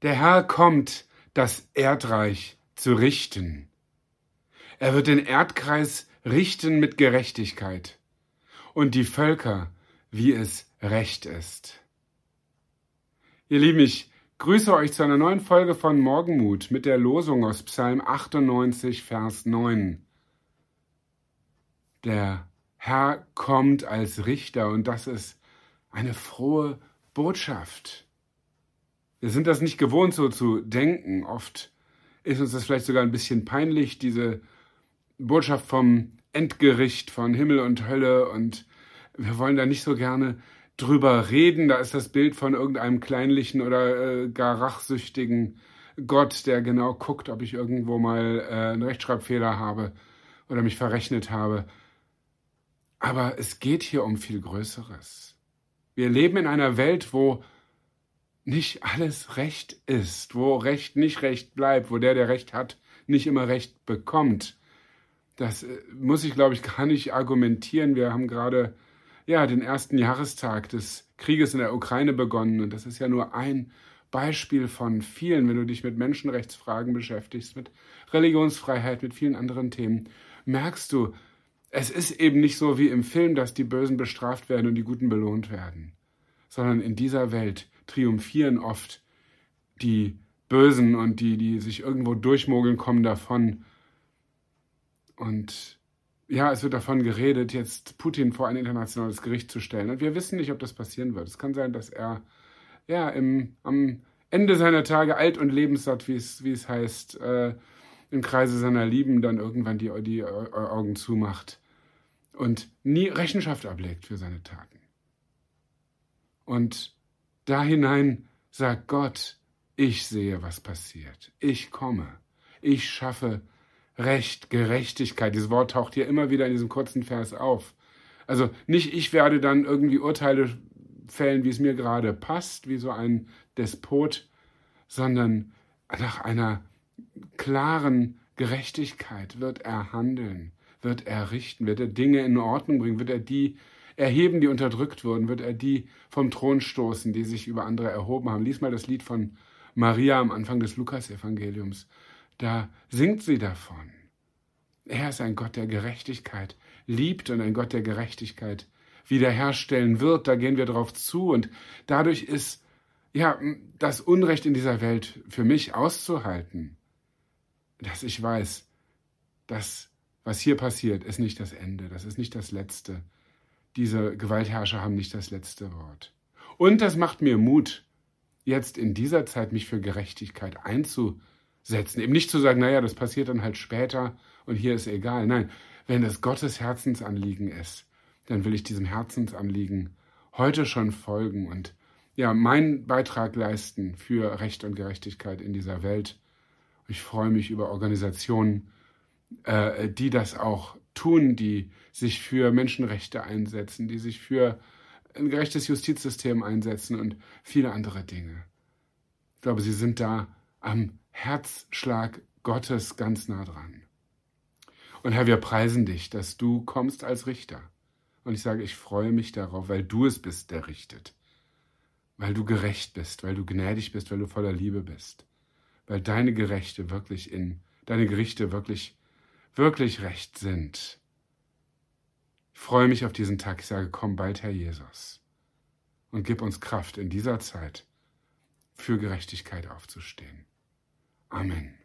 Der Herr kommt, das Erdreich zu richten. Er wird den Erdkreis richten mit Gerechtigkeit und die Völker, wie es recht ist. Ihr Lieben, ich grüße euch zu einer neuen Folge von Morgenmut mit der Losung aus Psalm 98, Vers 9. Der Herr kommt als Richter und das ist eine frohe Botschaft. Wir sind das nicht gewohnt, so zu denken. Oft ist uns das vielleicht sogar ein bisschen peinlich, diese Botschaft vom Endgericht, von Himmel und Hölle. Und wir wollen da nicht so gerne drüber reden. Da ist das Bild von irgendeinem kleinlichen oder gar rachsüchtigen Gott, der genau guckt, ob ich irgendwo mal einen Rechtschreibfehler habe oder mich verrechnet habe. Aber es geht hier um viel Größeres. Wir leben in einer Welt, wo nicht alles Recht ist, wo Recht nicht Recht bleibt, wo der Recht hat, nicht immer Recht bekommt. Das muss ich, glaube ich, gar nicht argumentieren. Wir haben gerade den ersten Jahrestag des Krieges in der Ukraine begonnen und das ist ja nur ein Beispiel von vielen, wenn du dich mit Menschenrechtsfragen beschäftigst, mit Religionsfreiheit, mit vielen anderen Themen, merkst du, es ist eben nicht so wie im Film, dass die Bösen bestraft werden und die Guten belohnt werden, sondern in dieser Welt triumphieren oft die Bösen und die sich irgendwo durchmogeln, kommen davon. Und es wird davon geredet, jetzt Putin vor ein internationales Gericht zu stellen. Und wir wissen nicht, ob das passieren wird. Es kann sein, dass er am Ende seiner Tage alt und lebenssatt, wie es heißt, im Kreise seiner Lieben dann irgendwann die Augen zumacht und nie Rechenschaft ablegt für seine Taten. Und da hinein sagt Gott, ich sehe, was passiert. Ich komme. Ich schaffe Recht, Gerechtigkeit. Dieses Wort taucht hier immer wieder in diesem kurzen Vers auf. Also nicht ich werde dann irgendwie Urteile fällen, wie es mir gerade passt, wie so ein Despot, sondern nach einer klaren Gerechtigkeit wird er handeln, wird er richten, wird er Dinge in Ordnung bringen, wird er die erheben, die unterdrückt wurden, wird er die vom Thron stoßen, die sich über andere erhoben haben. Lies mal das Lied von Maria am Anfang des Lukas-Evangeliums. Da singt sie davon. Er ist ein Gott der Gerechtigkeit, liebt und ein Gott der Gerechtigkeit wiederherstellen wird. Da gehen wir drauf zu und dadurch ist das Unrecht in dieser Welt für mich auszuhalten, dass ich weiß, das, was hier passiert, ist nicht das Ende, das ist nicht das Letzte. Diese Gewaltherrscher haben nicht das letzte Wort. Und das macht mir Mut, jetzt in dieser Zeit mich für Gerechtigkeit einzusetzen. Eben nicht zu sagen, das passiert dann halt später und hier ist egal. Nein, wenn es Gottes Herzensanliegen ist, dann will ich diesem Herzensanliegen heute schon folgen und meinen Beitrag leisten für Recht und Gerechtigkeit in dieser Welt. Ich freue mich über Organisationen, die das auch tun, die sich für Menschenrechte einsetzen, die sich für ein gerechtes Justizsystem einsetzen und viele andere Dinge. Ich glaube, sie sind da am Herzschlag Gottes ganz nah dran. Und Herr, wir preisen dich, dass du kommst als Richter. Und ich sage, ich freue mich darauf, weil du es bist, der richtet. Weil du gerecht bist, weil du gnädig bist, weil du voller Liebe bist. Weil deine Gerichte wirklich wirklich recht sind. Ich freue mich auf diesen Tag. Ich sage, komm bald, Herr Jesus. Und gib uns Kraft in dieser Zeit, für Gerechtigkeit aufzustehen. Amen.